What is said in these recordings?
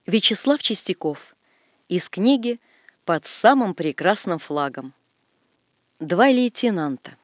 Вячеслав Чистяков. Из книги «Под самым прекрасным флагом». Два лейтенанта.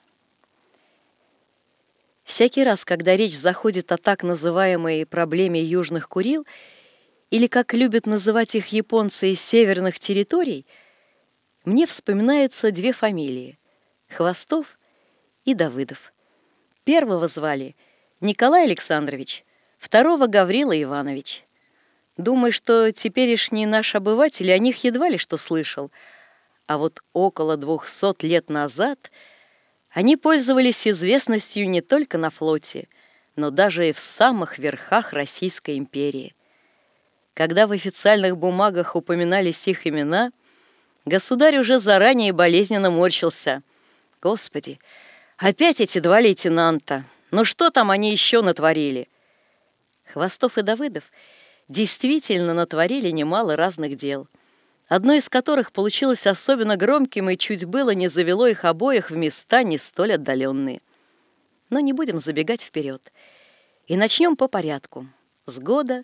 Всякий раз, когда речь заходит о так называемой проблеме Южных Курил, или, как любят называть их японцы, из северных территорий, мне вспоминаются две фамилии – Хвостов и Давыдов. Первого звали Николай Александрович, второго – Гаврила Иванович. Думаю, что теперешний наш обыватель о них едва ли что слышал, а вот около 200 лет назад они пользовались известностью не только на флоте, но даже и в самых верхах Российской империи. Когда в официальных бумагах упоминались их имена, государь уже заранее болезненно морщился. Господи, опять эти два лейтенанта! Ну что там они еще натворили? Хвостов и Давыдов действительно натворили немало разных дел, одно из которых получилось особенно громким и чуть было не завело их обоих в места не столь отдаленные. Но не будем забегать вперед. И начнем по порядку, с года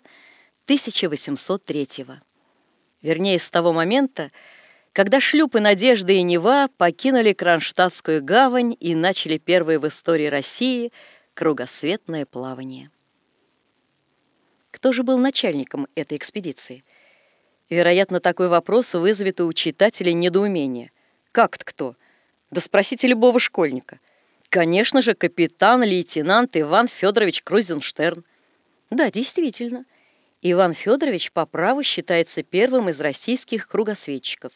1803-го. Вернее, с того момента, когда шлюпы «Надежда» и «Нева» покинули Кронштадтскую гавань и начали первое в истории России кругосветное плавание. Кто же был начальником этой экспедиции? Вероятно, такой вопрос вызовет у читателей недоумение. Как-то кто? Да спросите любого школьника. Конечно же, капитан-лейтенант Иван Федорович Крузенштерн. Да, действительно. Иван Федорович по праву считается первым из российских кругосветчиков.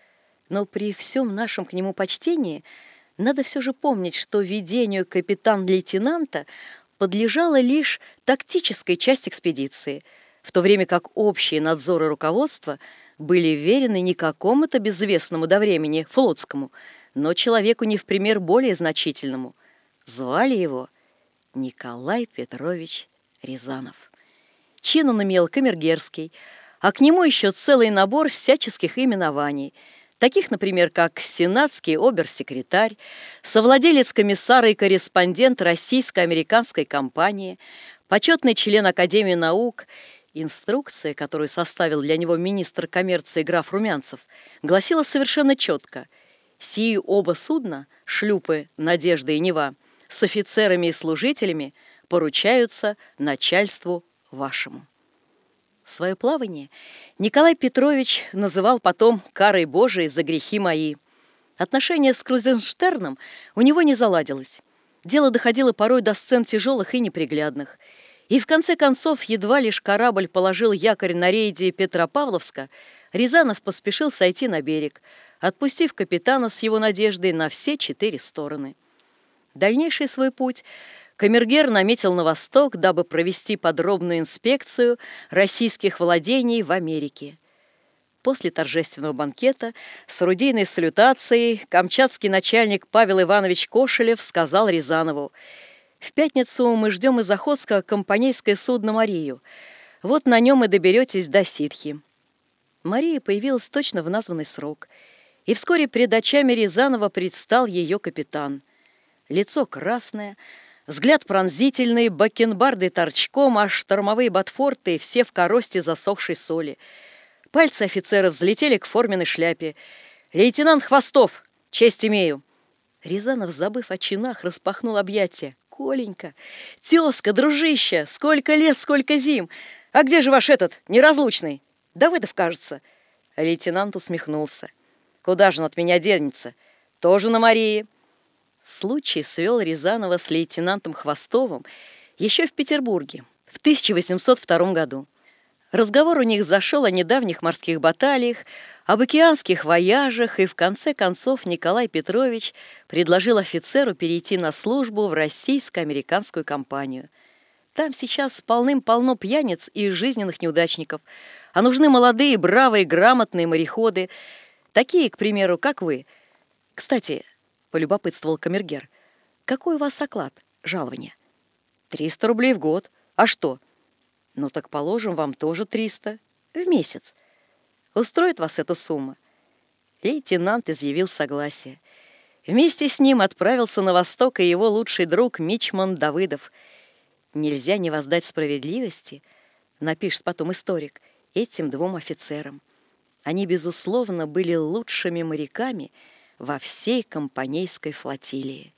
Но при всем нашем к нему почтении надо все же помнить, что ведению капитан-лейтенанта подлежала лишь тактическая часть экспедиции, в то время как общие надзоры руководства были верены не какому-то безвестному до времени флотскому, но человеку не в пример более значительному. Звали его Николай Петрович Рязанов. Чин он имел камергерский, а к нему еще целый набор всяческих именований, таких, например, как сенатский обер-секретарь, совладелец комиссара и корреспондент российско-американской компании, почетный член Академии наук. Инструкция, которую составил для него министр коммерции граф Румянцев, гласила совершенно четко: сии оба судна, шлюпы «Надежда» и «Нева», с офицерами и служителями поручаются начальству вашему. Свое плавание Николай Петрович называл потом «карой Божией за грехи мои». Отношения с Крузенштерном у него не заладилось. Дело доходило порой до сцен тяжелых и неприглядных. И в конце концов, едва лишь корабль положил якорь на рейде Петропавловска, Рязанов поспешил сойти на берег, отпустив капитана с его «Надеждой» на все 4 стороны. Дальнейший свой путь камергер наметил на восток, дабы провести подробную инспекцию российских владений в Америке. После торжественного банкета с орудийной салютацией камчатский начальник Павел Иванович Кошелев сказал Рязанову: «В пятницу мы ждем из Охотска компанейское судно «Марию». Вот на нем и доберетесь до ситхи». Мария появилась точно в названный срок, и вскоре перед очами Рязанова предстал ее капитан. Лицо красное, взгляд пронзительный, бакенбарды торчком, а штормовые ботфорты все в коросте засохшей соли. Пальцы офицера взлетели к форменной шляпе. «Лейтенант Хвостов, честь имею!» Рязанов, забыв о чинах, распахнул объятия. «Коленька, тезка, дружище, сколько лет, сколько зим! А где же ваш этот, неразлучный?» «Давыдов, кажется». Лейтенант усмехнулся. «Куда же он от меня денется? Тоже на Марии». Случай свел Рязанова с лейтенантом Хвостовым еще в Петербурге в 1802 году. Разговор у них зашел о недавних морских баталиях, об океанских вояжах, и в конце концов Николай Петрович предложил офицеру перейти на службу в российско-американскую компанию. Там сейчас полным-полно пьяниц и жизненных неудачников, а нужны молодые, бравые, грамотные мореходы, такие, к примеру, как вы. Кстати, полюбопытствовал камергер, какой у вас оклад, жалование? 300 рублей в год. А что? Ну так положим, вам тоже 300 в месяц. Устроит вас эта сумма? Лейтенант изъявил согласие. Вместе с ним отправился на восток и его лучший друг мичман Давыдов. Нельзя не воздать справедливости, напишет потом историк, этим двум офицерам. Они, безусловно, были лучшими моряками во всей компанейской флотилии.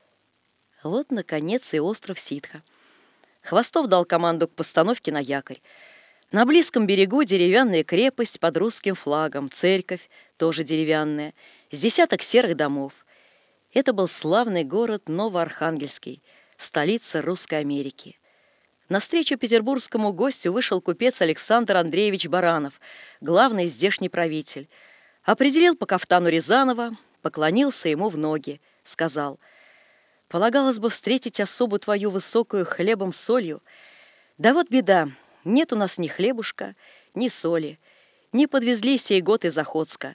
Вот, наконец, и остров Ситха. Хвостов дал команду к постановке на якорь. На близком берегу деревянная крепость под русским флагом, церковь, тоже деревянная, с десяток серых домов. Это был славный город Новоархангельский, столица Русской Америки. Навстречу петербургскому гостю вышел купец Александр Андреевич Баранов, главный здешний правитель. Определил по кафтану Рязанова, поклонился ему в ноги, сказал: «Полагалось бы встретить особу твою высокую хлебом солью. Да вот беда, нет у нас ни хлебушка, ни соли. Не подвезли сей год из Охотска».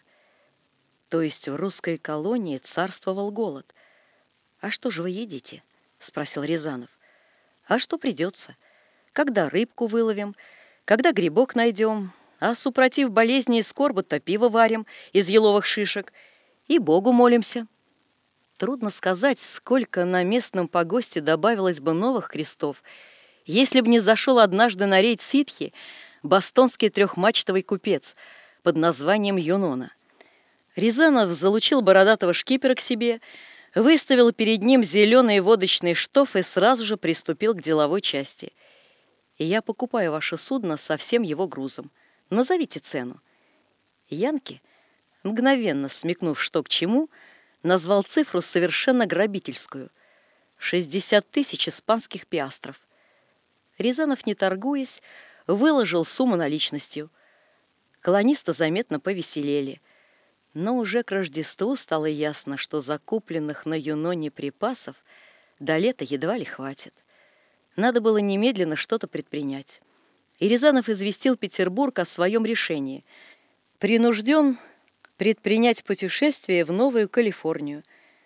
То есть в русской колонии царствовал голод. «А что же вы едите?» — спросил Рязанов. «А что придется? Когда рыбку выловим, когда грибок найдем, а супротив болезни и скорбу-то пиво варим из еловых шишек и Богу молимся». Трудно сказать, сколько на местном погосте добавилось бы новых крестов, если б не зашел однажды на рейд ситхи бостонский трехмачтовый купец под названием Юнона. Рязанов залучил бородатого шкипера к себе, выставил перед ним зеленый водочный штоф и сразу же приступил к деловой части. «И я покупаю ваше судно со всем его грузом. Назовите цену». Янки, мгновенно смекнув, что к чему, назвал цифру совершенно грабительскую — 60 000 испанских пиастров. Рязанов, не торгуясь, выложил сумму наличностью. Колонисты заметно повеселели. Но уже к Рождеству стало ясно, что закупленных на Юноне припасов до лета едва ли хватит. Надо было немедленно что-то предпринять. И Рязанов известил Петербург о своем решении. Принужден предпринять путешествие в Новую Калифорнию.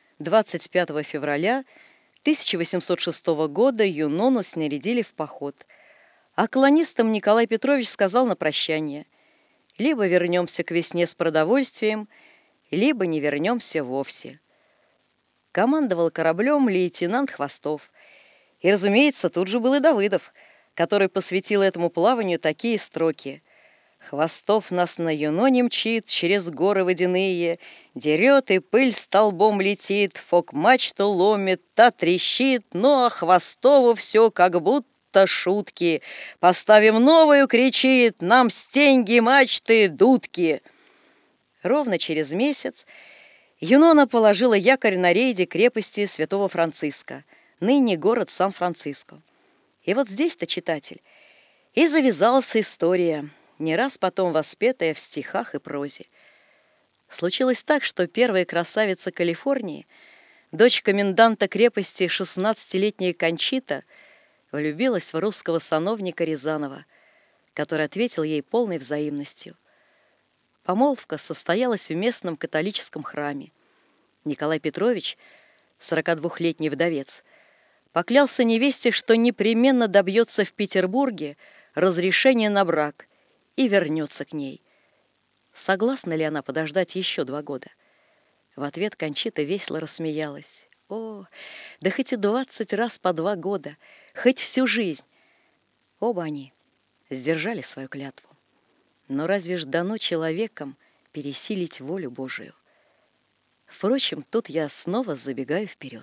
25 февраля 1806 года Юнону снарядили в поход. А колонистам Николай Петрович сказал на прощание: «Либо вернемся к весне с продовольствием, либо не вернемся вовсе». Командовал кораблем лейтенант Хвостов. И, разумеется, тут же был и Давыдов, который посвятил этому плаванию такие строки: «Хвостов нас на Юноне мчит через горы водяные, дерет и пыль столбом летит, фок-мачту ломит, та трещит, ну а Хвостову все как будто шутки. Поставим новую, кричит, нам стеньги, мачты, дудки». Ровно через месяц Юнона положила якорь на рейде крепости Святого Франциска, ныне город Сан-Франциско. И вот здесь-то, читатель, и завязалась история, не раз потом воспетая в стихах и прозе. Случилось так, что первая красавица Калифорнии, дочь коменданта крепости 16-летняя Кончита, влюбилась в русского сановника Рязанова, который ответил ей полной взаимностью. Помолвка состоялась в местном католическом храме. Николай Петрович, 42-летний вдовец, поклялся невесте, что непременно добьется в Петербурге разрешения на брак и вернется к ней. Согласна ли она подождать еще 2 года? В ответ Кончита весело рассмеялась. «О, да хоть и 20 раз по 2 года, хоть всю жизнь». Оба они сдержали свою клятву. Но разве ж дано человеком пересилить волю Божию? Впрочем, тут я снова забегаю вперед.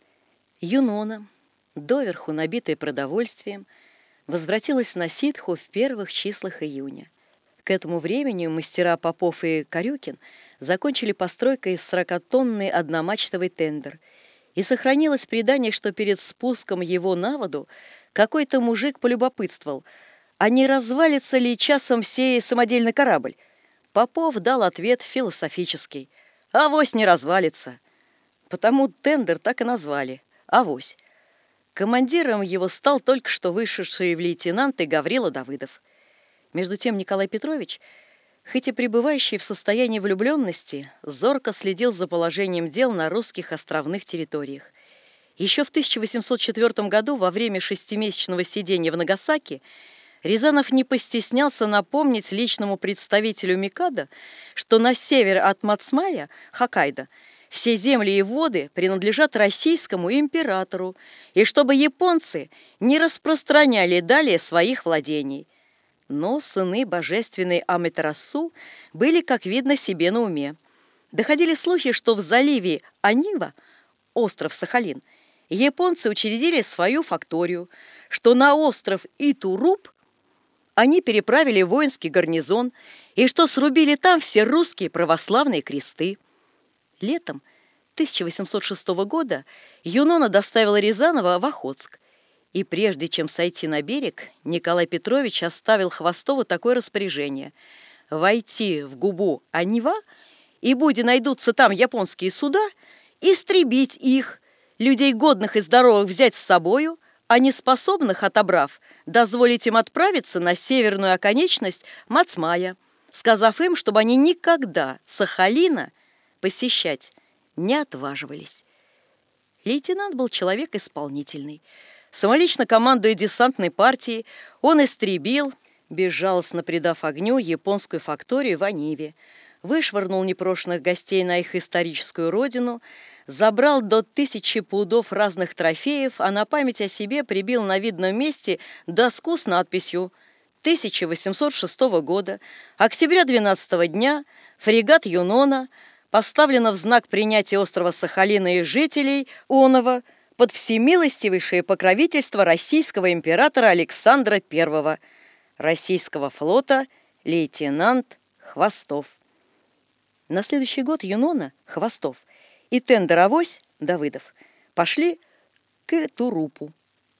Юнона, доверху набитая продовольствием, возвратилась на ситху в первых числах июня. К этому времени мастера Попов и Корюкин закончили постройкой 40-тонный одномачтовый тендер, и сохранилось предание, что перед спуском его на воду какой-то мужик полюбопытствовал, а не развалится ли часом сей самодельный корабль. Попов дал ответ философический: «Авось не развалится». Потому тендер так и назвали — «Авось». Командиром его стал только что вышедший в лейтенанты Гаврила Давыдов. Между тем Николай Петрович, хоть и пребывающий в состоянии влюбленности, зорко следил за положением дел на русских островных территориях. Еще в 1804 году, во время 6-месячного сидения в Нагасаки, Рязанов не постеснялся напомнить личному представителю Микадо, что на север от Мацмая, Хоккайдо, все земли и воды принадлежат российскому императору, и чтобы японцы не распространяли далее своих владений. Но сыны божественной Аматерасу были, как видно, себе на уме. Доходили слухи, что в заливе Анива, остров Сахалин, японцы учредили свою факторию, что на остров Итуруп они переправили воинский гарнизон и что срубили там все русские православные кресты. Летом 1806 года Юнона доставила Рязанова в Охотск, и прежде чем сойти на берег, Николай Петрович оставил Хвостову такое распоряжение: войти в губу Анива, и буди найдутся там японские суда, истребить их, людей годных и здоровых взять с собою, а неспособных, отобрав, дозволить им отправиться на северную оконечность Мацмая, сказав им, чтобы они никогда Сахалина посещать не отваживались. Лейтенант был человек исполнительный. Самолично командуя десантной партией, он истребил, безжалостно придав огню, японскую факторию в Аниве, вышвырнул непрошенных гостей на их историческую родину, забрал до 1000 пудов разных трофеев, а на память о себе прибил на видном месте доску с надписью 1806 года, октября 12 дня, фрегат Юнона, поставлена в знак принятия острова Сахалина и жителей Онова под всемилостивейшее покровительство российского императора Александра I, российского флота, лейтенант Хвостов. На следующий год Юнона, Хвостов и тендер-авось Давыдов пошли к Турупу.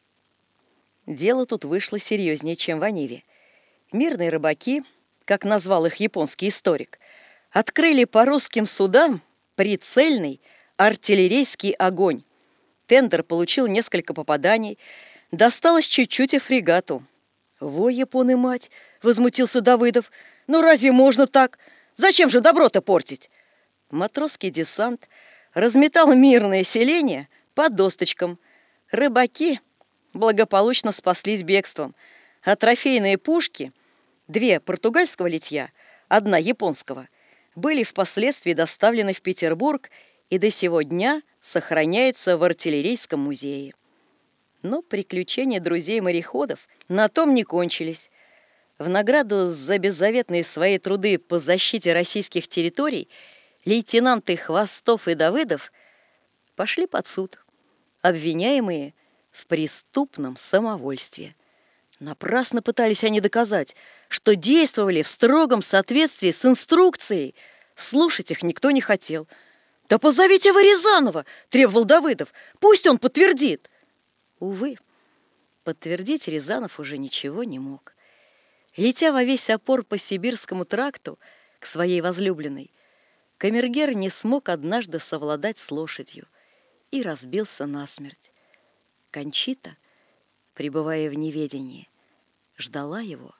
Дело тут вышло серьезнее, чем в Аниве. Мирные рыбаки, как назвал их японский историк, открыли по русским судам прицельный артиллерийский огонь. Тендер получил несколько попаданий, досталось чуть-чуть и фрегату. «Во, японы, мать!» — возмутился Давыдов. «Ну разве можно так? Зачем же добро-то портить?» Матросский десант разметал мирное селение по досточкам. Рыбаки благополучно спаслись бегством, а трофейные пушки, 2 португальского литья, 1 японского, были впоследствии доставлены в Петербург и до сего дня сохраняются в артиллерийском музее. Но приключения друзей-мореходов на том не кончились. В награду за беззаветные свои труды по защите российских территорий лейтенанты Хвостов и Давыдов пошли под суд, обвиняемые в преступном самовольстве. Напрасно пытались они доказать, что действовали в строгом соответствии с инструкцией. Слушать их никто не хотел. «Да позовите вы Рязанова!» – требовал Давыдов. «Пусть он подтвердит!» Увы, подтвердить Рязанов уже ничего не мог. Летя во весь опор по Сибирскому тракту к своей возлюбленной, камергер не смог однажды совладать с лошадью и разбился насмерть. Кончита, пребывая в неведении, ждала его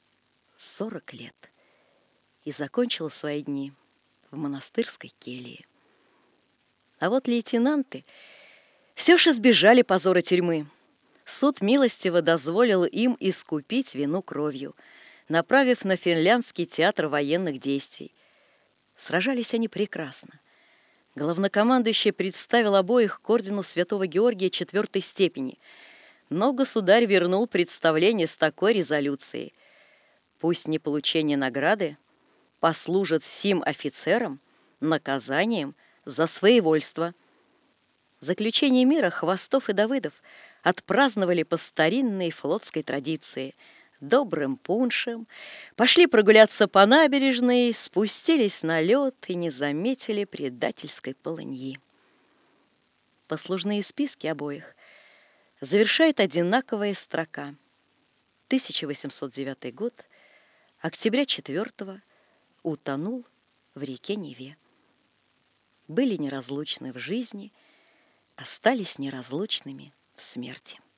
40 лет и закончила свои дни в монастырской келье. А вот лейтенанты все же избежали позора тюрьмы. Суд милостиво дозволил им искупить вину кровью, направив на Финляндский театр военных действий. Сражались они прекрасно. Главнокомандующий представил обоих к ордену Святого Георгия 4 степени, но государь вернул представление с такой резолюцией: пусть не получение награды послужит сим офицерам наказанием за своевольство. Заключение мира Хвостов и Давыдов отпраздновали по старинной флотской традиции. Добрым пуншем пошли прогуляться по набережной, спустились на лед и не заметили предательской полыньи. Послужные списки обоих завершает одинаковая строка: 1809 год, октября 4-го, утонул в реке Неве. Были неразлучны в жизни, остались неразлучными в смерти.